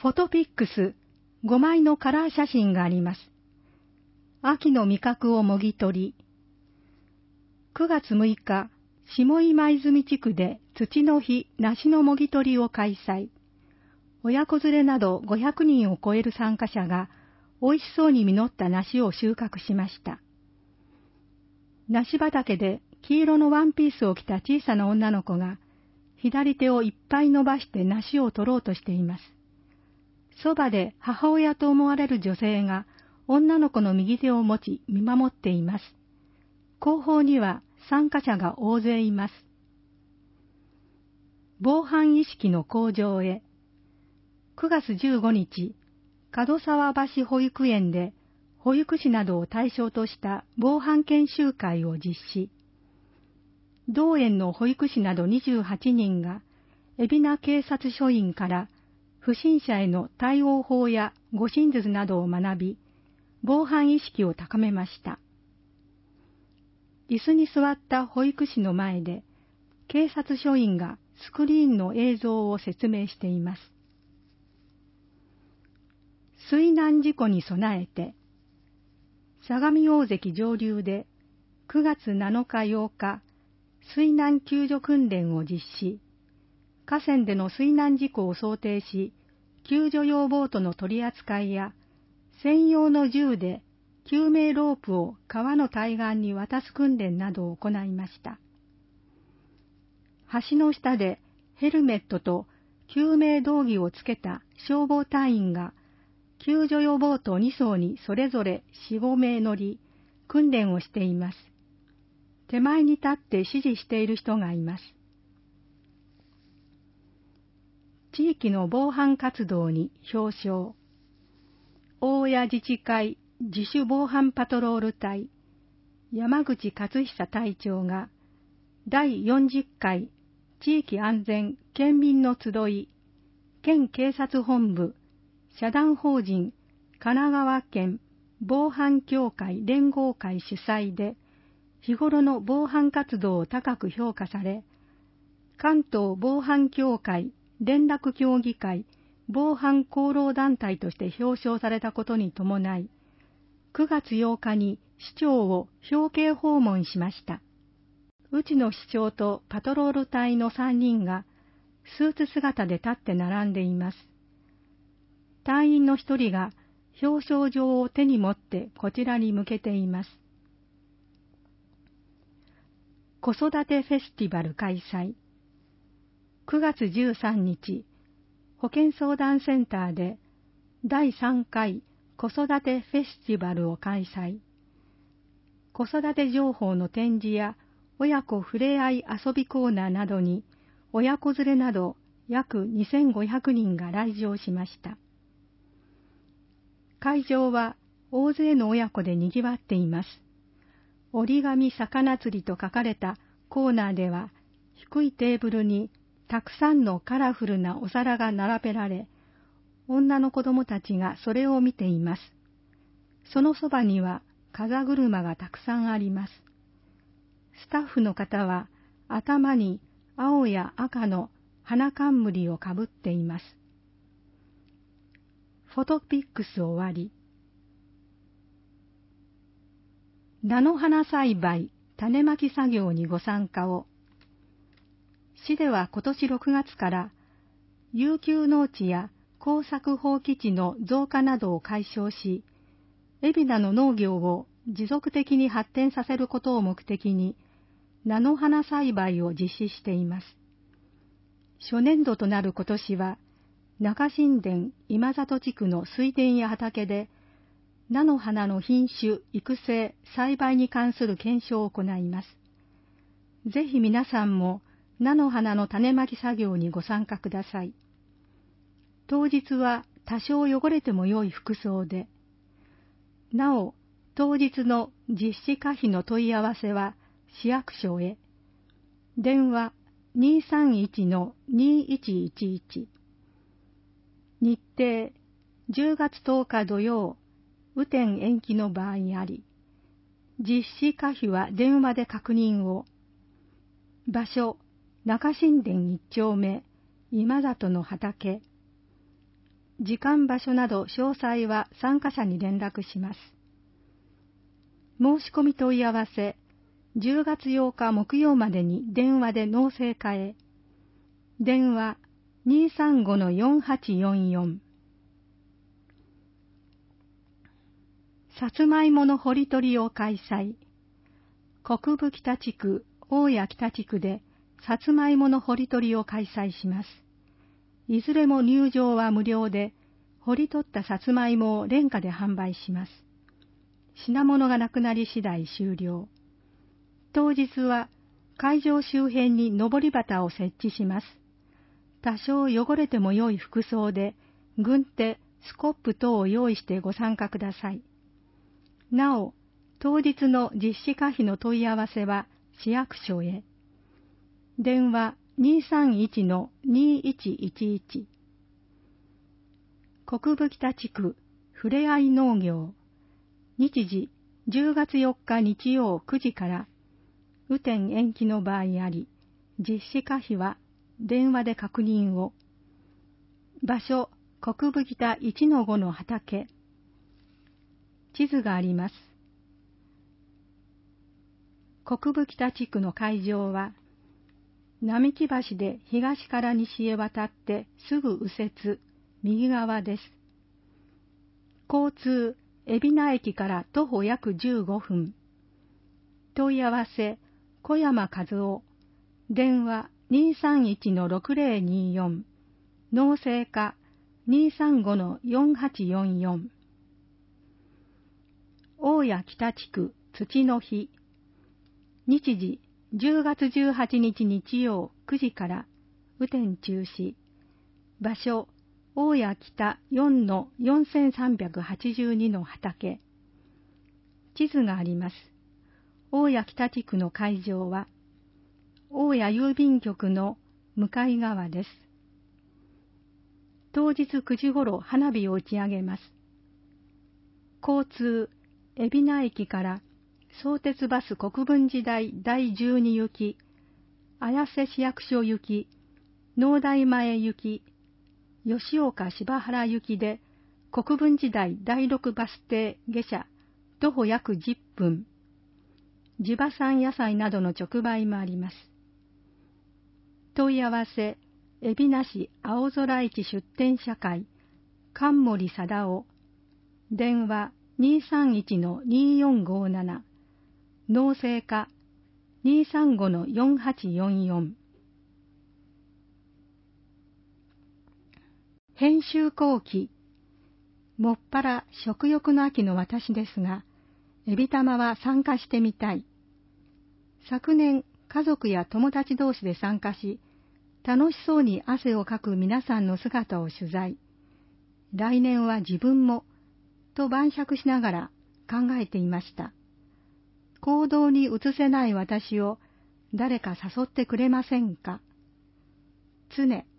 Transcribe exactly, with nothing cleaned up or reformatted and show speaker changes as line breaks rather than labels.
フォトピックスごまいのカラー写真があります。秋の味覚をもぎ取り。くがつむいか、下今泉地区で土の日梨のもぎ取りを開催。親子連れなどごひゃくにんを超える参加者が美味しそうに実った梨を収穫しました。梨畑で黄色のワンピースを着た小さな女の子が左手をいっぱい伸ばして梨を取ろうとしています。そばで母親と思われる女性が女の子の右手を持ち見守っています。後方には参加者が大勢います。防犯意識の向上へ。くがつじゅうごにち、門沢橋保育園で保育士などを対象とした防犯研修会を実施。同園の保育士などにじゅうはちにんが海老名警察署員から不審者への対応法や護身術などを学び、防犯意識を高めました。椅子に座った保育士の前で、警察署員がスクリーンの映像を説明しています。水難事故に備えて、相模大関上流でくがつなのかようか、水難救助訓練を実施。河川での水難事故を想定し、救助用ボートの取り扱いや、専用の銃で救命ロープを川の対岸に渡す訓練などを行いました。橋の下でヘルメットと救命道着をつけた消防隊員が、救助用ボートにそうにそれぞれよん、ごめい乗り、訓練をしています。手前に立って指示している人がいます。地域の防犯活動に表彰。大谷自治会自主防犯パトロール隊、山口勝久隊長が、だいよんじゅっかい地域安全県民の集い、県警察本部、社団法人神奈川県防犯協会連合会主催で、日頃の防犯活動を高く評価され、関東防犯協会連絡協議会防犯功労団体として表彰されたことに伴い、くがつようかに市長を表敬訪問しました。内野市長とパトロール隊のさんにんがスーツ姿で立って並んでいます。隊員のひとりが表彰状を手に持ってこちらに向けています。子育てフェスティバル開催。くがつじゅうさんにち、保健相談センターでだいさんかい子育てフェスティバルを開催。子育て情報の展示や親子ふれあい遊びコーナーなどに親子連れなど約にせんごひゃくにんが来場しました。会場は大勢の親子でにぎわっています。折り紙魚釣りと書かれたコーナーでは、低いテーブルにたくさんのカラフルなお皿が並べられ、女の子供たちがそれを見ています。そのそばには風車がたくさんあります。スタッフの方は頭に青や赤の花冠をかぶっています。フォトピックス終わり。菜の花栽培、種まき作業にご参加を。市では今年ろくがつから遊休農地や耕作放棄地の増加などを解消し、海老名の農業を持続的に発展させることを目的に、菜の花栽培を実施しています。初年度となる今年は、中新田今里地区の水田や畑で、菜の花の品種、育成、栽培に関する検証を行います。ぜひ皆さんも菜の花の種まき作業にご参加ください。当日は多少汚れても良い服装で、なお、当日の実施可否の問い合わせは市役所へ。電話 にーさんいちのにーいちいちいち。日程じゅうがつとおか土曜、雨天延期の場合あり、実施可否は電話で確認を。場所、中新田一丁目、今里の畑。 時間場所など詳細は参加者に連絡します。申し込み問い合わせ、じゅうがつようか木曜までに電話で農政課へ。電話 にーさんごのよんはちよんよん。さつまいもの掘り取りを開催。国分北地区、大谷北地区でさつまいもの掘り取りを開催します。いずれも入場は無料で、掘り取ったさつまいもを廉価で販売します。品物がなくなり次第終了。当日は会場周辺に上り旗を設置します。多少汚れても良い服装で、軍手、スコップ等を用意してご参加ください。なお、当日の実施可否の問い合わせは市役所へ。電話 にーさんいちのにーいちいちいち。国分北地区ふれあい農業。日時じゅうがつよっか日曜くじから、雨天延期の場合あり、実施可否は電話で確認を。場所、国分北 いちのご の畑。地図があります。国分北地区の会場は、並木橋で東から西へ渡ってすぐ右折、右側です。交通、海老名駅から徒歩約じゅうごふん。問い合わせ、小山和夫。電話 にーさんいちのろくぜろにーよん。農政課 にーさんごのよんはちよんよん。大谷北地区土の日。日時じゅうがつじゅうはちにち日曜くじから雨天中止。場所大谷北 よんのよんさんはちに の畑。地図があります。大谷北地区の会場は大谷郵便局の向かい側です。当日くじごろ花火を打ち上げます。交通海老名駅から相鉄バス国分寺台だいじゅうに行き、綾瀬市役所行き、農大前行き、吉岡柴原行きで国分寺台だいろくバス停下車、徒歩約じゅっぷん。地場産野菜などの直売もあります。問い合わせ、海老名市青空市出店社会、神森貞夫。電話 にーさんいちのにーよんごなな。農政課 にーさんごのよんはちよんよん。編集後期。もっぱら食欲の秋の私ですが、エビ玉は参加してみたい。昨年、家族や友達同士で参加し、楽しそうに汗をかく皆さんの姿を取材。来年は自分も、と晩酌しながら考えていました。行動に移せない私を誰か誘ってくれませんか。常